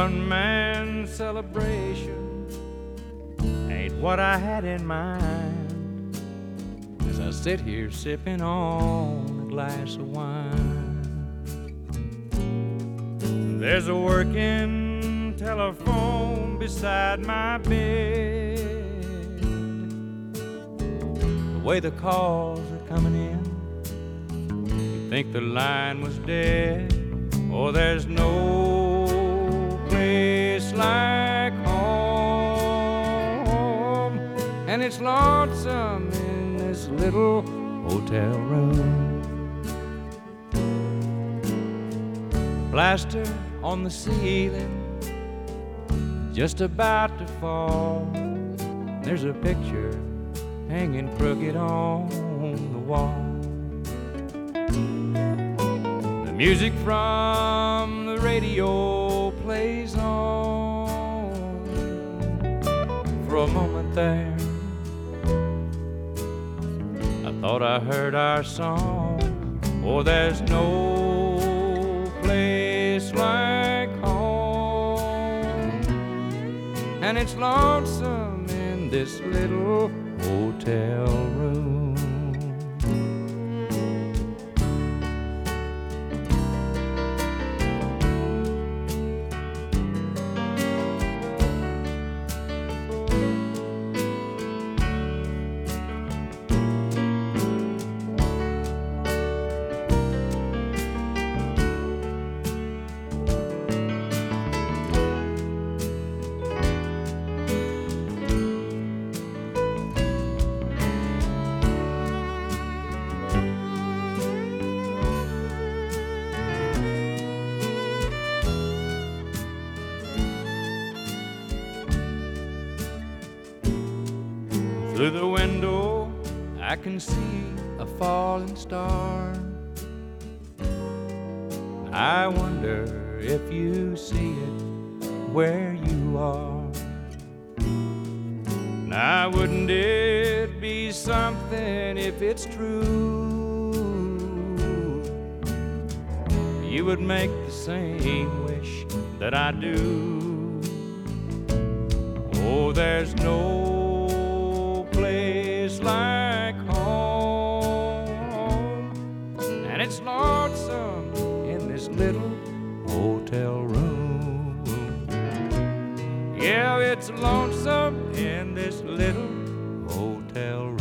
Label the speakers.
Speaker 1: one-man celebration ain't what I had in mind as I sit here sipping on a glass of wine. There's a working telephone beside my bed. The way the calls are coming in, you think the line was dead. Oh, there's no place like home, and it's lonesome in this little hotel room. Plaster on the ceiling, just about to fall. There's a picture hanging crooked on the wall. The music from the radio plays on. For a moment there, I thought I heard our song. Oh, there's no place like home, and it's lonesome in this little hotel room. Through the window I can see a falling star. I wonder if you see it where you are. Now wouldn't it be something if it's true? You would make the same wish that I do. Oh, there's no place like home, and it's lonesome in this little hotel room. Yeah, it's lonesome in this little hotel room.